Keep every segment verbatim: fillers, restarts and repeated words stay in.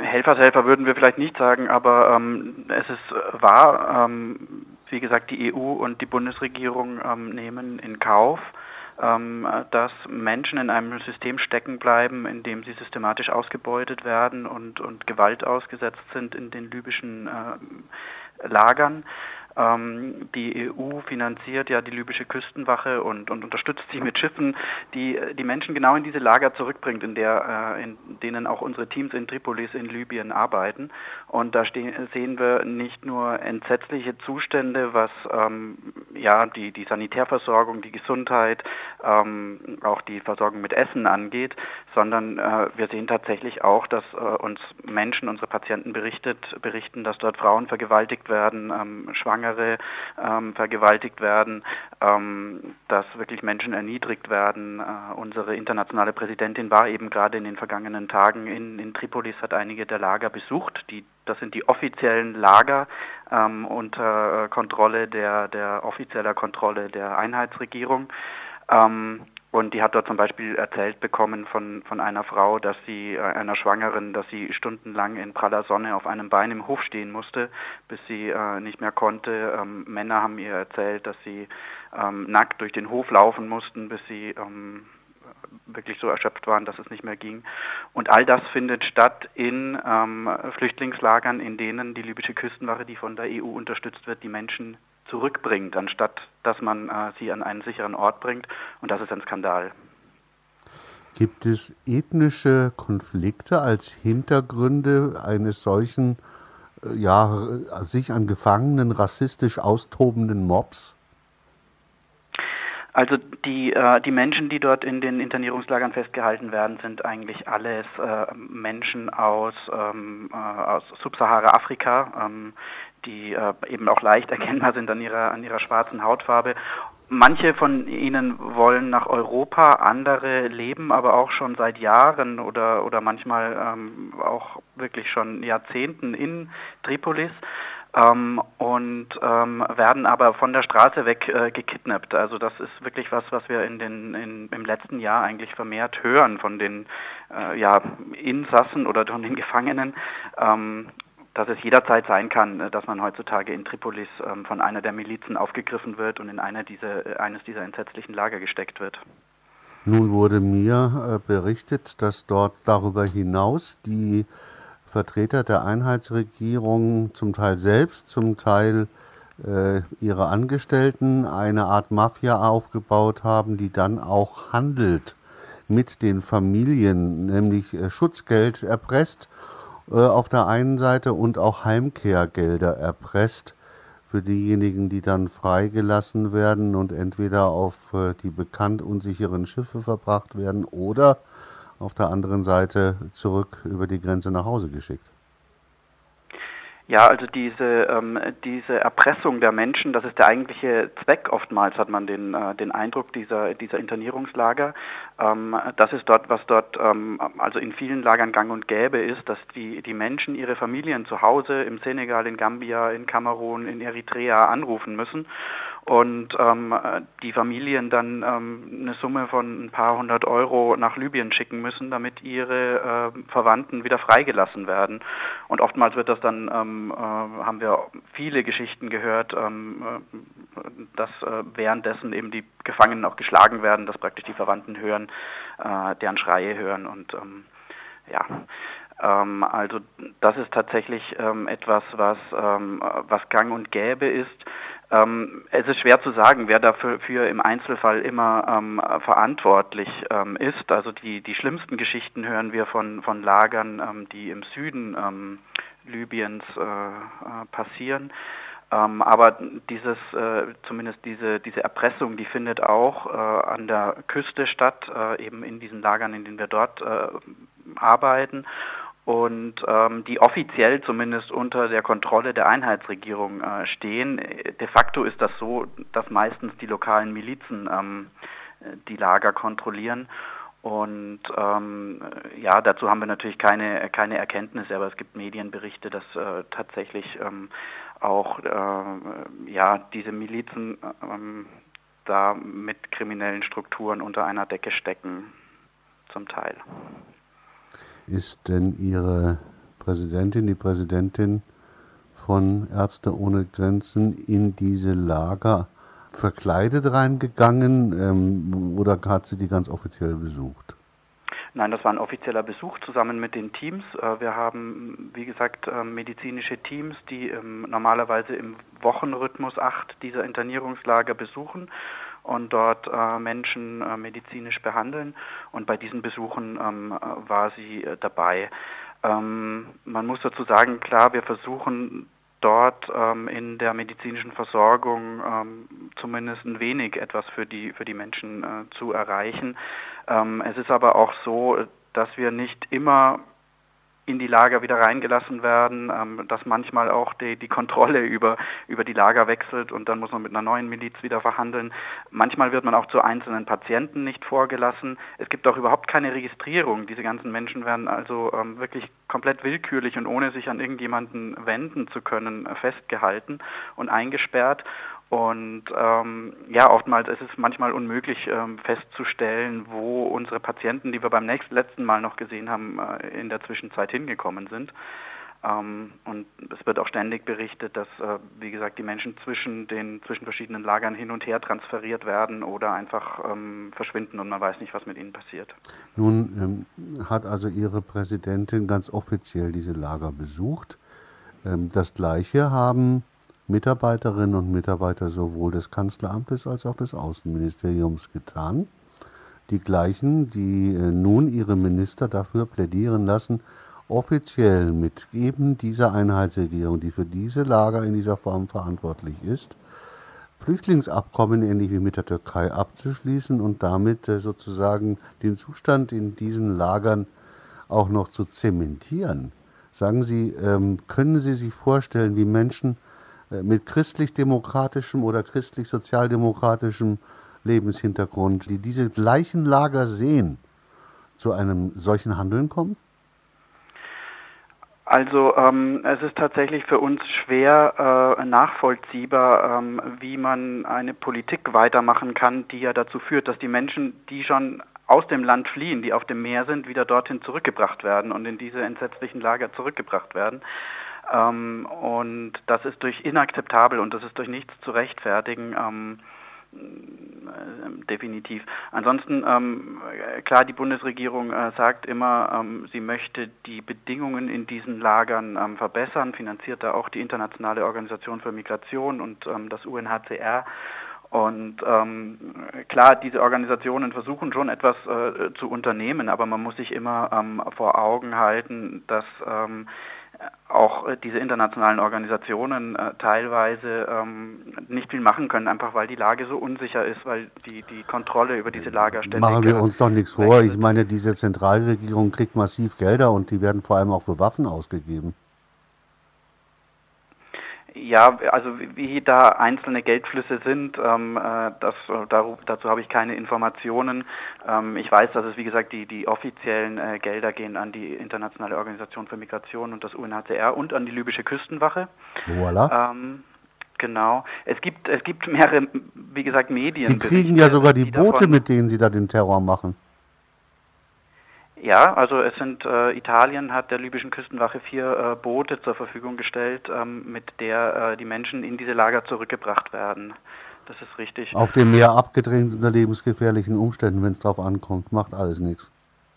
Helfershelfer würden wir vielleicht nicht sagen, aber ähm, es ist wahr, ähm, wie gesagt, die E U und die Bundesregierung ähm, nehmen in Kauf, ähm, dass Menschen in einem System stecken bleiben, in dem sie systematisch ausgebeutet werden und, und Gewalt ausgesetzt sind in den libyschen äh, Lagern. Ähm, die E U finanziert ja die libysche Küstenwache und, und unterstützt sie mit Schiffen, die die Menschen genau in diese Lager zurückbringt, in, der, äh, in denen auch unsere Teams in Tripolis in Libyen arbeiten. Und da stehen, sehen wir nicht nur entsetzliche Zustände, was ähm, ja die, die Sanitärversorgung, die Gesundheit, ähm, auch die Versorgung mit Essen angeht, sondern äh, wir sehen tatsächlich auch, dass äh, uns Menschen, unsere Patienten berichtet, berichten, dass dort Frauen vergewaltigt werden, ähm, Schwangere ähm, vergewaltigt werden, ähm, dass wirklich Menschen erniedrigt werden. Äh, unsere internationale Präsidentin war eben gerade in den vergangenen Tagen in, in Tripolis, hat einige der Lager besucht. Die, das sind die offiziellen Lager ähm, unter äh, Kontrolle der, der offizieller Kontrolle der Einheitsregierung. Ähm, Und die hat dort zum Beispiel erzählt bekommen von, von einer Frau, dass sie, äh, einer Schwangeren, dass sie stundenlang in praller Sonne auf einem Bein im Hof stehen musste, bis sie äh, nicht mehr konnte. Ähm, Männer haben ihr erzählt, dass sie ähm, nackt durch den Hof laufen mussten, bis sie ähm, wirklich so erschöpft waren, dass es nicht mehr ging. Und all das findet statt in ähm, Flüchtlingslagern, in denen die libysche Küstenwache, die von der E U unterstützt wird, die Menschen zurückbringt, anstatt dass man äh, sie an einen sicheren Ort bringt. Und das ist ein Skandal. Gibt es ethnische Konflikte als Hintergründe eines solchen, äh, ja, sich an Gefangenen rassistisch austobenden Mobs? Also die, äh, die Menschen, die dort in den Internierungslagern festgehalten werden, sind eigentlich alles äh, Menschen aus, ähm, äh, aus Subsahara-Afrika, ähm, die äh, eben auch leicht erkennbar sind an ihrer, an ihrer schwarzen Hautfarbe. Manche von ihnen wollen nach Europa, andere leben aber auch schon seit Jahren oder, oder manchmal ähm, auch wirklich schon Jahrzehnten in Tripolis. Ähm, und ähm, werden aber von der Straße weg äh, gekidnappt. Also das ist wirklich was, was wir in den in, im letzten Jahr eigentlich vermehrt hören von den äh, ja, Insassen oder von den Gefangenen, ähm, dass es jederzeit sein kann, dass man heutzutage in Tripolis ähm, von einer der Milizen aufgegriffen wird und in einer dieser, eines dieser entsetzlichen Lager gesteckt wird. Nun wurde mir äh, berichtet, dass dort darüber hinaus die Vertreter der Einheitsregierung zum Teil selbst, zum Teil äh, ihre Angestellten eine Art Mafia aufgebaut haben, die dann auch handelt mit den Familien, nämlich äh, Schutzgeld erpresst äh, auf der einen Seite und auch Heimkehrgelder erpresst für diejenigen, die dann freigelassen werden und entweder auf äh, die bekannt unsicheren Schiffe verbracht werden oder auf der anderen Seite zurück über die Grenze nach Hause geschickt. Ja, also diese ähm, diese Erpressung der Menschen, das ist der eigentliche Zweck oftmals, hat man den äh, den Eindruck dieser dieser Internierungslager. Ähm, das ist dort, was dort ähm, also in vielen Lagern gang und gäbe ist, dass die die Menschen ihre Familien zu Hause im Senegal, in Gambia, in Kamerun, in Eritrea anrufen müssen. Und ähm, die Familien dann ähm, eine Summe von ein paar hundert Euro nach Libyen schicken müssen, damit ihre äh, Verwandten wieder freigelassen werden. Und oftmals wird das dann, ähm, äh, haben wir viele Geschichten gehört, ähm, äh, dass äh, währenddessen eben die Gefangenen auch geschlagen werden, dass praktisch die Verwandten hören, äh, deren Schreie hören und ähm, ja. Ähm, also das ist tatsächlich ähm, etwas, was, ähm, was gang und gäbe ist. Ähm, es ist schwer zu sagen, wer dafür für im Einzelfall immer ähm, verantwortlich ähm, ist. Also die, die schlimmsten Geschichten hören wir von, von Lagern, ähm, die im Süden ähm, Libyens äh, äh, passieren. Ähm, aber dieses, äh, zumindest diese, diese Erpressung, die findet auch äh, an der Küste statt, äh, eben in diesen Lagern, in denen wir dort äh, arbeiten. Und ähm, die offiziell zumindest unter der Kontrolle der Einheitsregierung äh, stehen. De facto ist das so, dass meistens die lokalen Milizen ähm, die Lager kontrollieren. Und ähm, ja, dazu haben wir natürlich keine, keine Erkenntnisse, aber es gibt Medienberichte, dass äh, tatsächlich ähm, auch äh, ja, diese Milizen ähm, da mit kriminellen Strukturen unter einer Decke stecken, zum Teil. Ist denn Ihre Präsidentin, die Präsidentin von Ärzte ohne Grenzen, in diese Lager verkleidet reingegangen ähm, oder hat sie die ganz offiziell besucht? Nein, das war ein offizieller Besuch zusammen mit den Teams. Wir haben, wie gesagt, medizinische Teams, die normalerweise im Wochenrhythmus acht dieser Internierungslager besuchen und dort Menschen medizinisch behandeln. Und bei diesen Besuchen war sie dabei. Man muss dazu sagen, klar, wir versuchen dort ähm, in der medizinischen Versorgung ähm, zumindest ein wenig etwas für die für die Menschen äh, zu erreichen. Ähm, es ist aber auch so, dass wir nicht immer in die Lager wieder reingelassen werden, ähm, dass manchmal auch die, die Kontrolle über, über die Lager wechselt und dann muss man mit einer neuen Miliz wieder verhandeln. Manchmal wird man auch zu einzelnen Patienten nicht vorgelassen. Es gibt auch überhaupt keine Registrierung. Diese ganzen Menschen werden also ähm, wirklich komplett willkürlich und ohne sich an irgendjemanden wenden zu können, äh, festgehalten und eingesperrt. Und ähm, ja, oftmals ist es manchmal unmöglich ähm, festzustellen, wo unsere Patienten, die wir beim nächsten, letzten Mal noch gesehen haben, äh, in der Zwischenzeit hingekommen sind. Ähm, und es wird auch ständig berichtet, dass, äh, wie gesagt, die Menschen zwischen den zwischen verschiedenen Lagern hin und her transferiert werden oder einfach ähm, verschwinden und man weiß nicht, was mit ihnen passiert. Nun ähm, hat also Ihre Präsidentin ganz offiziell diese Lager besucht. Ähm, das Gleiche haben Mitarbeiterinnen und Mitarbeiter sowohl des Kanzleramtes als auch des Außenministeriums getan. Die gleichen, die äh, nun ihre Minister dafür plädieren lassen, offiziell mit eben dieser Einheitsregierung, die für diese Lager in dieser Form verantwortlich ist, Flüchtlingsabkommen ähnlich wie mit der Türkei abzuschließen und damit äh, sozusagen den Zustand in diesen Lagern auch noch zu zementieren. Sagen Sie, ähm, können Sie sich vorstellen, wie Menschen mit christlich-demokratischem oder christlich-sozialdemokratischem Lebenshintergrund, die diese gleichen Lager sehen, zu einem solchen Handeln kommen? Also ähm, es ist tatsächlich für uns schwer äh, nachvollziehbar, ähm, wie man eine Politik weitermachen kann, die ja dazu führt, dass die Menschen, die schon aus dem Land fliehen, die auf dem Meer sind, wieder dorthin zurückgebracht werden und in diese entsetzlichen Lager zurückgebracht werden. Ähm, und das ist durch inakzeptabel und das ist durch nichts zu rechtfertigen, ähm, äh, definitiv. Ansonsten, ähm, klar, die Bundesregierung äh, sagt immer, ähm, sie möchte die Bedingungen in diesen Lagern ähm, verbessern, finanziert da auch die Internationale Organisation für Migration und ähm, das U N H C R. Und ähm, klar, diese Organisationen versuchen schon etwas äh, zu unternehmen, aber man muss sich immer ähm, vor Augen halten, dass ähm, auch diese internationalen Organisationen äh, teilweise ähm, nicht viel machen können, einfach weil die Lage so unsicher ist, weil die, die Kontrolle über diese Lager ständig... Machen wir uns doch nichts vor. Ich meine, diese Zentralregierung kriegt massiv Gelder und die werden vor allem auch für Waffen ausgegeben. Ja, also wie da einzelne Geldflüsse sind, ähm, das, dazu, dazu habe ich keine Informationen. Ähm, ich weiß, dass es, wie gesagt, die, die offiziellen äh, Gelder gehen an die Internationale Organisation für Migration und das U N H C R und an die libysche Küstenwache. Voilà. Ähm, genau. Es gibt, es gibt mehrere, wie gesagt, Medien. Die kriegen ja sogar die, die Boote, davon, mit denen sie da den Terror machen. Ja, also es sind, äh, Italien hat der libyschen Küstenwache vier äh, Boote zur Verfügung gestellt, ähm, mit der äh, die Menschen in diese Lager zurückgebracht werden. Das ist richtig. Auf dem Meer abgedrängt unter lebensgefährlichen Umständen, wenn es drauf ankommt, macht alles nichts.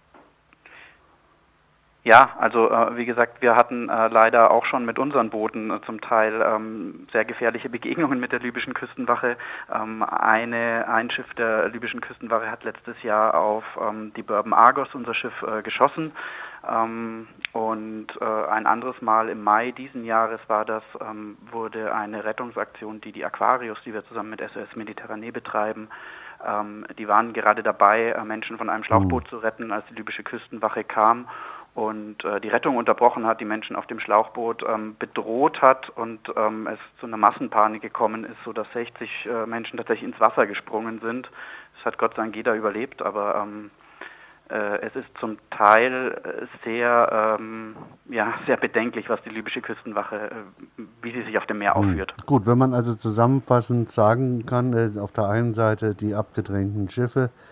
Ja, also äh, wie gesagt, wir hatten äh, leider auch schon mit unseren Booten äh, zum Teil ähm, sehr gefährliche Begegnungen mit der libyschen Küstenwache. Ähm, eine, ein Schiff der libyschen Küstenwache hat letztes Jahr auf ähm, die Bourbon Argos, unser Schiff, äh, geschossen. Ähm, und äh, ein anderes Mal im Mai diesen Jahres war das, ähm, wurde eine Rettungsaktion, die die Aquarius, die wir zusammen mit S O S Mediterranee betreiben, ähm, die waren gerade dabei, äh, Menschen von einem Schlauchboot mhm. zu retten, als die libysche Küstenwache kam und äh, die Rettung unterbrochen hat, die Menschen auf dem Schlauchboot ähm, bedroht hat und ähm, es zu einer Massenpanik gekommen ist, sodass sechzig äh, Menschen tatsächlich ins Wasser gesprungen sind. Das hat Gott sei Dank jeder überlebt, aber ähm, äh, es ist zum Teil sehr, ähm, ja, sehr bedenklich, was die libysche Küstenwache, äh, wie sie sich auf dem Meer hm. aufführt. Gut, wenn man also zusammenfassend sagen kann, äh, auf der einen Seite die abgedrängten Schiffe,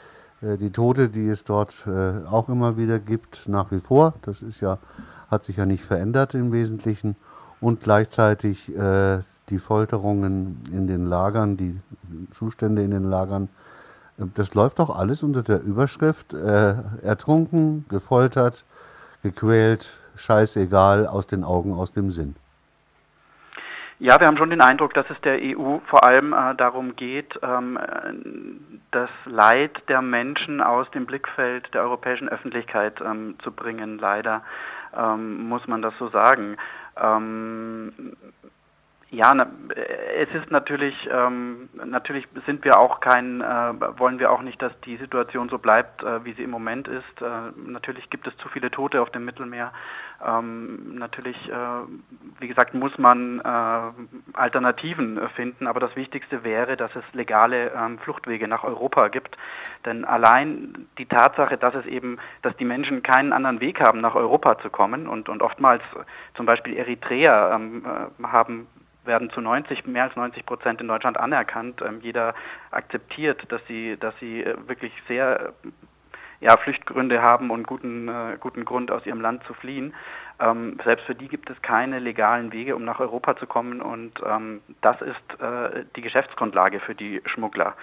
äh, die Tote, die es dort äh, auch immer wieder gibt, nach wie vor. Das ist ja, hat sich ja nicht verändert im Wesentlichen. Und gleichzeitig äh, die Folterungen in den Lagern, die Zustände in den Lagern. Das läuft doch alles unter der Überschrift äh, ertrunken, gefoltert, gequält, scheißegal, aus den Augen, aus dem Sinn. Ja, wir haben schon den Eindruck, dass es der E U vor allem äh, darum geht, ähm, das Leid der Menschen aus dem Blickfeld der europäischen Öffentlichkeit ähm, zu bringen. Leider ähm, muss man das so sagen. Ähm, Ja, na, es ist natürlich, ähm, natürlich sind wir auch kein, äh, wollen wir auch nicht, dass die Situation so bleibt, äh, wie sie im Moment ist. Äh, natürlich gibt es zu viele Tote auf dem Mittelmeer. Ähm, natürlich, äh, wie gesagt, muss man äh, Alternativen finden, aber das Wichtigste wäre, dass es legale ähm, Fluchtwege nach Europa gibt. Denn allein die Tatsache, dass es eben, dass die Menschen keinen anderen Weg haben, nach Europa zu kommen und, und oftmals zum Beispiel Eritreer ähm, äh, haben werden zu neunzig, mehr als neunzig Prozent in Deutschland anerkannt. Ähm, jeder akzeptiert, dass sie, dass sie äh, wirklich sehr äh, ja, Flüchtgründe haben und guten, äh, guten Grund, aus ihrem Land zu fliehen. Ähm, selbst für die gibt es keine legalen Wege, um nach Europa zu kommen, und ähm, das ist äh, die Geschäftsgrundlage für die Schmuggler.